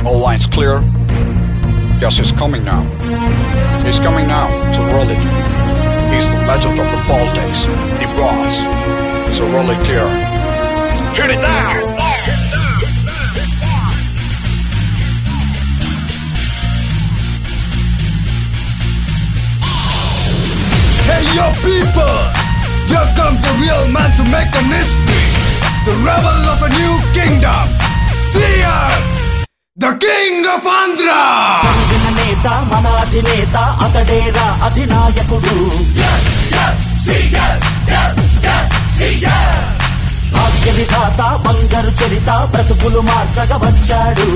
All lines clear. Yes, he's coming now. He's coming now to roll it. He's the legend of the Baltics. The boss. So roll it clear. Hit it now! Hey yo people! Here comes the real man to make an history. The rebel of a new kingdom. Seer! The king of Andhra! నేత మన అధినేత అతడేరా అధినాయకుడు. భాగ్య విధాత బంగారు చరిత బ్రతుకులు మార్చగా వచ్చాడు.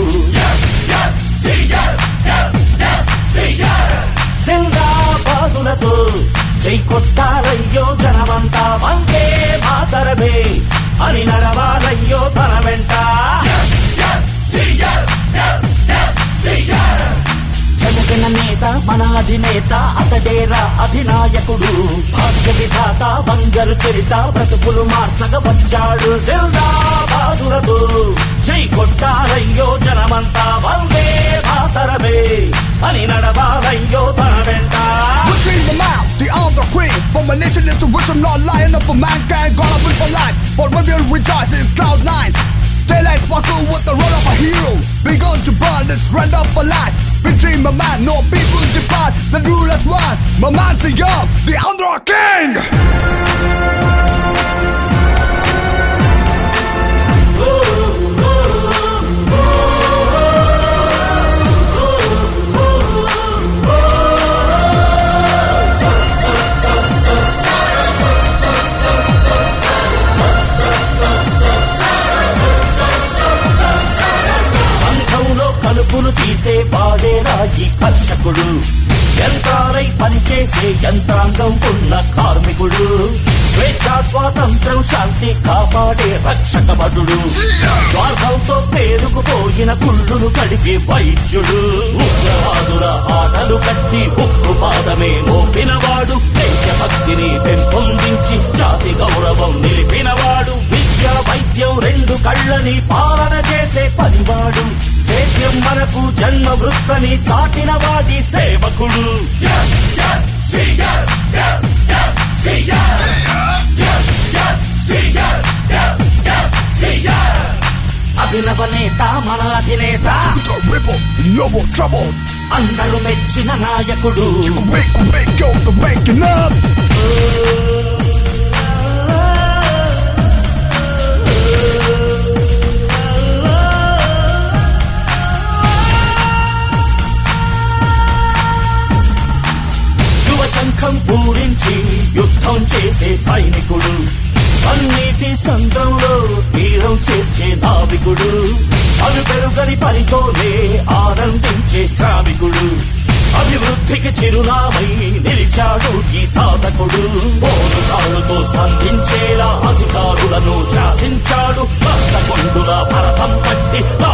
జిందాబాదులతో జై కొట్టారయ్యో జనమంతా వందే మాతరమే అని నడవాలయ్యో తన వెంట. జనగణ నేత మన అధినేత అతడేరా అధినాయకుడు. భాగ్య విధాత బంగారు చరిత బ్రతుకులు మార్చగా వచ్చాడు. జిందాబాదులతో జై కొట్టారయ్యో జనమంతా వందే మాతరమే అని నడవాలయ్యో తన వెంట. Between the mouth, the Andhra queen. From a nation into wisdom, not lying up for mankind. Gonna win for life, but we will rejoice in cloud nine. Daylight sparkle with the role of a hero. Begun to burn, let's run up for life. Between my man, no people depart. The rule as one. My man's a young, the Andhra king. కలుపులు తీసే వాడేరా ఈ కర్షకుడు. యంత్రాలై పనిచేసే యంత్రాంగం ఉన్న కార్మికుడు. స్వేచ్ఛ స్వాతంత్రం శాంతి కాపాడే రక్షక భటుడు. స్వార్థంతో పేరుకుపోయిన కుళ్ళును కడిగే వైద్యుడు. ఉగ్రవాదుల ఆటలు కట్టి ఉక్కు పాదమే మోపినవాడు. దేశభక్తిని పెంపొందించి జాతి గౌరవం నిలిపినవాడు. విద్య వైద్యం రెండు కళ్ళని పాలన చేసే పనివాడు. సేద్యం మనకు జన్మ వృత్తని చాటిన వాడి సేవకుడు. అభినవ నేత మన అధినేత అందరూ మెచ్చిన నాయకుడు. శంఖం పూరించి యుద్ధం చేసే సైనికుడు. అన్నిటి సంద్రంలో తీరం చేర్చే నావికుడు. అను పెరుగని పనితోనే ఆనందించే శ్రామికుడు. అభివృద్ధికి చిరునామై నిలిచాడు ఈ సాధకుడు. పోరుకాళ్ళతో స్పందించేలా అధికారులను శాసించాడు. లక్షకొండుల భరతం పట్టి